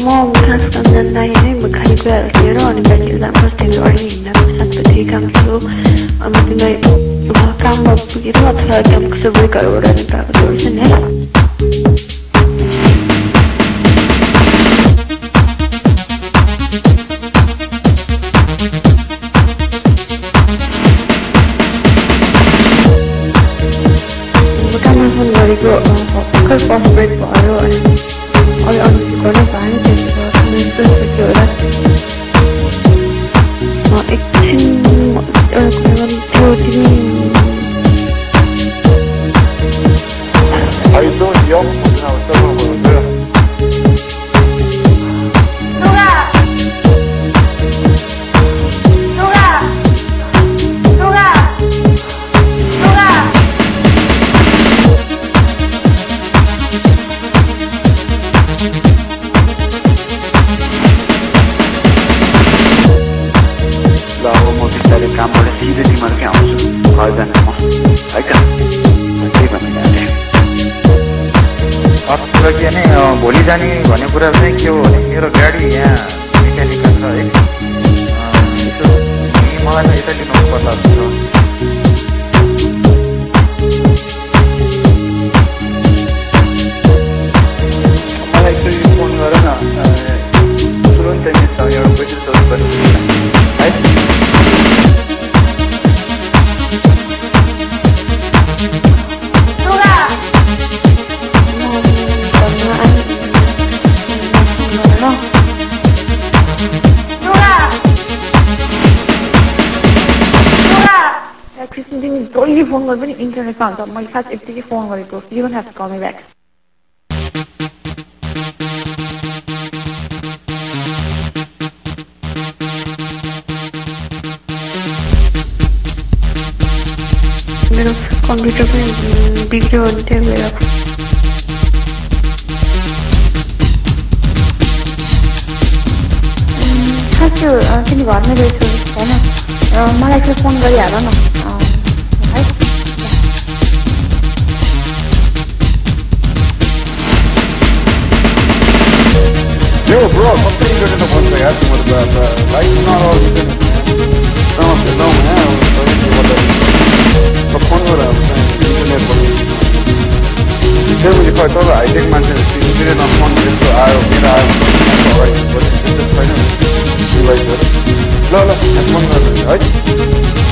Mom has done that I am mechanical here on the that first thing already in the take come through. I'm going to come up to get what I come to the break or any person. Because of break for all on the corner behind भोलि जाने भन्ने कुरा चाहिँ के हो भने मेरो गाडी यहाँ मेकानिकल छ है मलाई त यता लिनु पर्ला जस्तो मलाई एकचोटि फोन गर न तुरुन्तै मिल्छ एउटा पेट्रोल सर्च गर्नु है Only phone was very internet found on my first FTP phone or go. You don't have to call me back. Computer video on TV. Can you warn me this? My phone very I don't know. Yo, bro, something good in the one way. I think what about like not all you can. No, man. What phone was internet police. Then when you call it over, I take my chance. You get it on phone, so I'll alright. But it's just fine. You like that? No, that's one right?